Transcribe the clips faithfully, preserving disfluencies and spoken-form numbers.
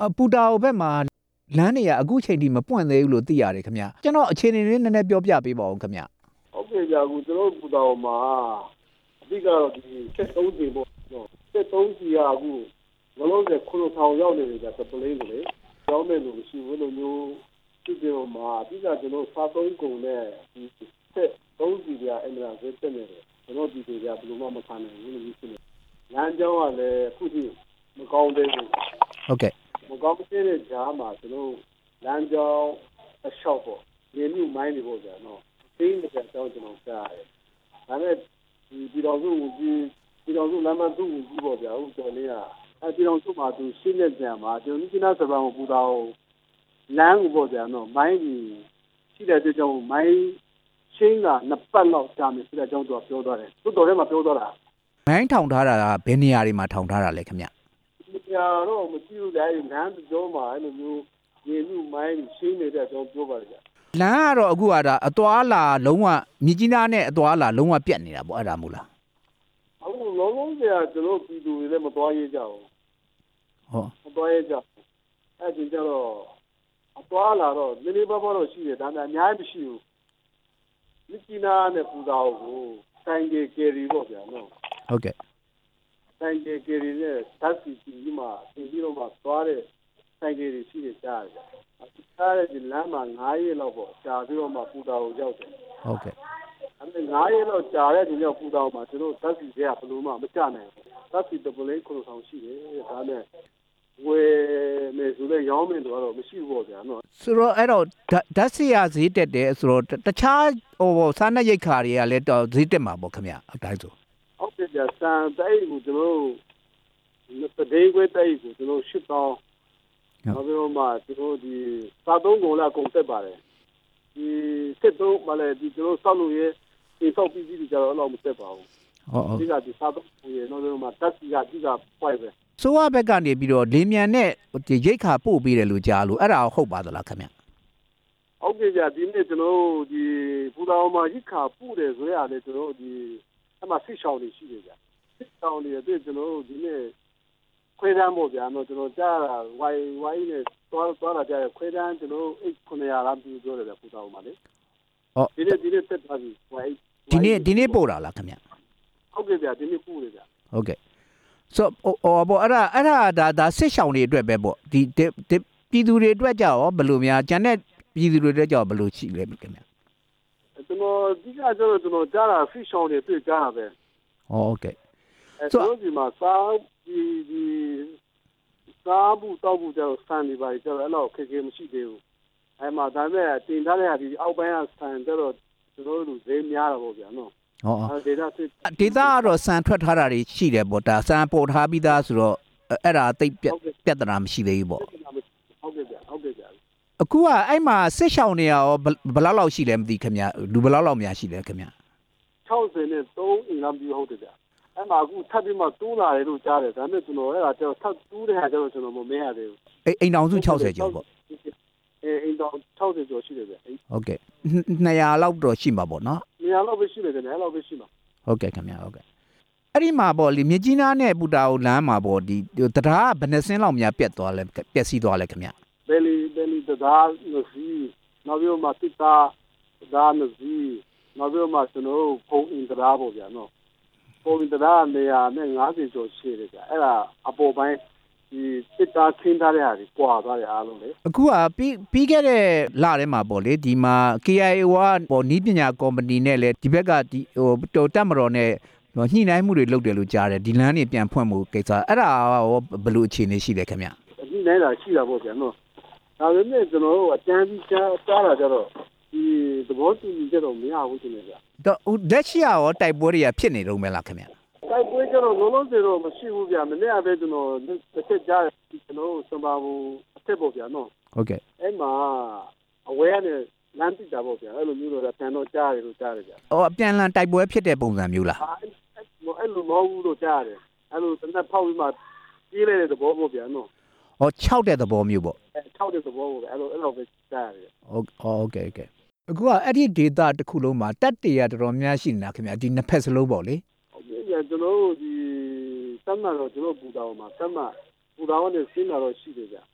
ပူတာအိုဘက်မှာလမ်းတွေကအခုချိန်ထိမပွင့်သေးဘူးလို့သိရတယ်ခင်ဗျကျွန်တော်အခြေအနေလေးနည်းနည်းပြောပြပေးပါဦးခင်ဗျဟုတ်ကဲ့ကြာကူကျွန်တော်ပူတာအိုမှာအဓိကတော့ဒီဆက်သုံးစီပေါ့ဆက်သုံးစီကအခုလောလောဆယ်ခုနှစ်ထောင်ရောက်နေတယ်ကြာစပလင်းကိုလေကြောင်းမယ်လို့မရှိဘူးလို့မျိုးဒီလိုမှာအဓိကကျွန်တော်စားသုံးကုန်နဲ့ဒီဆက်သုံးစီကအင်မတန်ဆက်တက်နေတယ်ကျွန်တော်ဒီတွေကဘယ်လိုမှမခံနိုင်ဘူးလို့ဖြစ်နေလမ်းကြောင်းကလည်းအခုထိမကောင်းသေးဘူးဟုတ်ကဲ့မကောင်းတဲ့ကြားမှာကျွန်တော်လမ်းကြောင်းအလျှောက်ပေါ့နေမှုမိုင်းတွေပေါ့ကြာနော်သိနေတဲ့အကြောင်းကျွန်တော်ကြားရတယ်ဒါနဲ့ဒီပြည်တော်စုကြီးပြည်တော်စုလမ်းမစုကြီးပေါ့ဗျာဟုတ်တော်လေးကအဲပြည်တော်စုမှာသူရှင်းတဲ့ကြံမှာကျွန်တော်ဒီနာစပံကိုပူတာကိုလမ်းကိုပေါ့ဗျာနော်မိုင်းကြီးရှိတဲ့အတွက်ကြောင့်မိုင်းရှင်းကနှစ်ပတ်လောက်ကြာမယ်ဆိုတဲ့အကြောင်းသူကပြောသွားတယ်သူတော်ထဲမှာပြောသွားတာမိုင်းထောင်ထားတာကဘယ်နေရာတွေမှာထောင်ထားတာလဲခင်ဗျ။ညာတော့မကြည့်ဘူးလေလမ်းကြောမှာအဲ့လိုမျိုးရေလူမိုင်းရှင်းနေတဲ့အကြောင်းပြောပါကြ။လမ်းကတော့အခုကဒါအသွားလာလုံးဝမြကြီးနားနဲ့အသွားလာလုံးဝပြတ်နေတာပေါ့အဲ့ဒါမို့လား။အခုလုံးလုံးကျကျွန်တော်ပြည်သူတွေလည်းမသွားရကြဘူး။ဟုတ်မသွားရကြဘူး။အဲ့ဒီကျတော့အသွားလာတော့နည်းနည်းပါးပါးတော့ရှိတယ်ဒါပေမဲ့အများကြီးမရှိဘူး။မြကြီးနားနဲ့ပူတာကိုဆိုင်ကကယ်ရီပေါ့ဗျာနော်။ဟုတ်ကဲ့ဆိုင်ကကယ်ရီနဲ့ဓာတ်စီကြီးမှာပြင်ပြီးတော့မှသွားတဲ့ဆိုင်ကယ်တွေရှိနေကြတယ်။အဲဒါဒီလမ်းမှာငါးရက်လောက်ပေါ့ကြာပြီးတော့မှပူတာကိုရောက်တယ်။ဟုတ်ကဲ့။အဲငါးရက်လောက်ကြာတဲ့ဒီရောက်ပူတာမှာကျွန်တော်ဓာတ်စီတွေကဘယ်လိုမှမကြနိုင်ဘူး။ဓာတ်စီတပလင်းခုဆောင်ရှိတယ်ဒါနဲ့ဝယ်မယ်ဆိုတော့ရောင်းမယ်တော့မရှိဘူးပေါ့ဗျာနော်။ဆိုတော့အဲ့တော့ဓာတ်စီရဈေးတက်တယ်ဆိုတော့တခြားဟိုစားနပ်ရိက္ခာတွေကလည်းတော့ဈေးတက်မှာပေါ့ခင်ဗျအတိုင်းဆိုဟုတ်ကဲ့ကြာစံတိုက်ကိုကျွန်တော်တို့တဒေးခွဲတိုက်ကိုကျွန်တော်ရှစ်တောင်းနောက်ပြီးတော့မှကျွန်တော်ဒီစားသုံးကုန်လာကုန်တက်ပါတယ်ဒီစစ်သုံးမလဲဒီကျွန်တော်ဆောက်လို့ရဲဒီဆောက်ပြီးပြီးကြတော့တော့မတက်ပါဘူးဟုတ်ဟုတ်ဒီကဒီစားသုံးကုန်ရဲနောက်ပြီးတော့မှတက်စီကဒီကပွိုက်ပဲဆိုရဘက်ကနေပြီးတော့လေမြန်နဲ့ဒီရိတ်ခါပို့ပေးတယ်လို့ကြားလို့အဲ့ဒါဟုတ်ပါသလားခင်ဗျဟုတ်ကဲ့ကြာဒီနေ့ကျွန်တော်ဒီပူတော်မှာရိတ်ခါပို့တယ်ဆိုရတယ်ကျွန်တော်ဒီအမှစစ်ဆောင်တွေရှိတယ်ကြာစစ်ဆောင်တွေအတွက်ကျွန်တော်ဒီနေ့ခွေးတန်းပေါ့ဗျာနော်ကျွန်တော်ကြားတာဝိုင်ဝိုင်းနဲ့သွားသွားလာကြရခွေးတန်းကျွန်တော်အိတ်ခုနှစ်ရာလောက်ပြီးပြောတယ်ဗျပူတော်မှာလေဟုတ်ဒီနေ့ဒီနေ့တက်သွားပြီဝိုင်ဒီနေ့ဒီနေ့ပို့တာလားခင်ဗျဟုတ်ကဲ့ဗျဒီနေ့ပို့တယ်ဗျဟုတ်ကဲ့ဆိုဟောပေါ့အဲ့ဒါအဲ့ဒါဒါဒါစစ်ဆောင်တွေအတွက်ပဲပေါ့ဒီပြည်သူတွေအတွက်ကြရောဘယ်လိုများကျန်တဲ့ပြည်သူတွေအတွက်ကြရောဘယ်လိုရှိလဲခင်ဗျကျွန်တော်ဒီကကျတော့ကျွန်တော်ကြားတာစစ်ဆောင်တွေတွေ့ကြားတာပဲဟုတ်ကဲ့ဆိုတော့ဒီမှာစားဒီဒီစားဘူးတောက်ဘူးကျတော့စံနေပါကြတော့အဲ့လောက်ခက်ခဲမရှိသေးဘူးအဲ့မှာဒါပေမဲ့တင်ထားတဲ့ဟာဒီအောက်ပိုင်းကစံကျတော့ကျွန်တော်တို့ဈေးများတာပေါ့ဗျာနော်ဟုတ်ဒေတာဒေတာကတော့စံထွက်ထားတာတွေရှိတယ်ပေါ့ဒါစံပေါ်ထားပြီးသားဆိုတော့အဲ့ဒါတိတ်ပြဿနာမရှိသေးဘူးပေါ့ဟုတ်ကဲ့ဗျဟုတ်ကဲ့ဗျအခုကအဲ့မှာစစ်ဆောင်နေရောဘယ်လောက်လောက်ရှိလဲမသိခင်ဗျလူဘယ်လောက်လောက်များရှိလဲခင်ဗျ၆၀နဲ့သုံးအင်္ဂါပြီးဟုတ်တယ်ဗျအဲ့မှာအခုထပ်ပြီးမှတိုးလာတယ်လို့ကြားတယ်ဒါပေမဲ့ကျွန်တော်အဲ့ဒါကျတော့ထပ်တိုးတဲ့ဟာကျတော့ကျွန်တော်မမေးရသေးဘူးအိမ်တောင်စု၆၀ကျော်ပေါ့အဲအိမ်တောင်၆၀ကျော်ရှိတယ်ဗျဟုတ်ကဲ့နှစ်ရာလောက်တော့ရှိမှာပေါ့နော်နှစ်ရာလောက်ပဲရှိတယ်ဗျအဲ့လောက်ပဲရှိမှာဟုတ်ကဲ့ခင်ဗျဟုတ်ကဲ့အဲ့ဒီမှာပေါ့လေမြကြီးနားနဲ့ပူတာအိုလမ်းမှာပေါ့ဒီတရားကဘယ်နှစင်းလောက်များပြတ်သွားလဲပျက်စီးသွားလဲခင်ဗျဘယ်လီဘယ်လီတရားနစီနောက်ပြီးမှတိတာတရားနစီနောက်ပြီးမှကျွန်တော်ဖုန်းအင်တရာပေါ့ဗျာနော်ပုံတရာနေရာနဲ့ငါးဆယ်ကျော်ရှိတယ်ကြာအဲ့ဒါအပေါ်ပိုင်းဒီစစ်သားခင်းထားတဲ့ဟာကြီးကွာသွားတယ်အားလုံးလေအခုကပြီးပြီးခဲ့တဲ့လထဲမှာပေါ့လေဒီမှာ K I A ကပေါ့နီးပညာကုမ္ပဏီနဲ့လည်းဒီဘက်ကဒီဟိုတော်တက်မတော်နဲ့ညှိနှိုင်းမှုတွေလုပ်တယ်လို့ကြားတယ်ဒီလမ်းတွေပြန်ဖွင့်မှုကိစ္စအဲ့ဒါရောဘယ်လိုအခြေအနေရှိလဲခင်ဗျညှိနှိုင်းတာရှိတာပေါ့ဗျာနော်ဒါပေမဲ့ကျွန်တော်တို့အတန်းပြီးကြားတာကြတော့ဒီသဘောတူညီချက်တော့မရဘူးတင်နေဗျာတော့လက်ရှိရောတိုက်ပွဲတွေကဖြစ်နေတော့မလားခင်ဗျတိုက်ပွဲကျတော့လုံးလုံးစေတော့မရှိဘူးဗျာမနေ့ကပဲကျွန်တော်တစ်ချက်ကြားကျွန်တော်စံပါဘူးအထက်ပေါ့ဗျာနော်ဟုတ်ကဲ့အဲ့မှာအဝဲနဲ့လမ်းတိတာပေါ့ဗျာအဲ့လိုမျိုးတော့တန်တော့ကြားတယ်လို့ကြားတယ်ဗျာဟောအပြန်လန်တိုက်ပွဲဖြစ်တဲ့ပုံစံမျိုးလားအဲ့လိုမဟုတ်ဘူးလို့ကြားတယ်အဲ့လိုတနက်ဖောက်ပြီးမှပြေးလိုက်တဲ့သဘောပေါ့ဗျာနော်ဟော၆တဲ့သဘောမျိုးပေါ့အဲ၆တဲ့သဘောပေါ့အဲ့လိုအဲ့လိုပဲကြားရတယ်ဟုတ်ဟုတ်ကဲ့ဟုတ်ကဲ့အခုကအဲ့ဒီ data တစ်ခုလုံးမှာတက်တရတော်တော်များရှိနေတာခင်ဗျာဒီနှစ်ဖက်စလုံးပေါ့လေဟုတ်ကဲ့ကျွန်တော်တို့ဒီစမ်းမတော့ကျွန်တော်ပူတာမှာစမ်းမပူတာနဲ့ရှင်းတာတော့ရှိတယ်ဗျ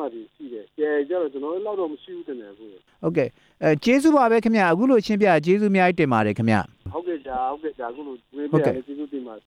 မှတ်တွေရှိတယ်။ကြယ်ကြတော့ကျွန်တော်လောက်တော့မရှိဘူးတင်တယ်အခု။ဟုတ်ကဲ့အဲကျေးဇူးပါပဲခင်ဗျအခုလိုရှင်းပြကျေးဇူးအများကြီးတင်ပါတယ်ခင်ဗျဟုတ်ကဲ့ကြာဟုတ်ကဲ့ကြာအခုလိုဝေးပြရကျေးဇူးတင်ပါတယ်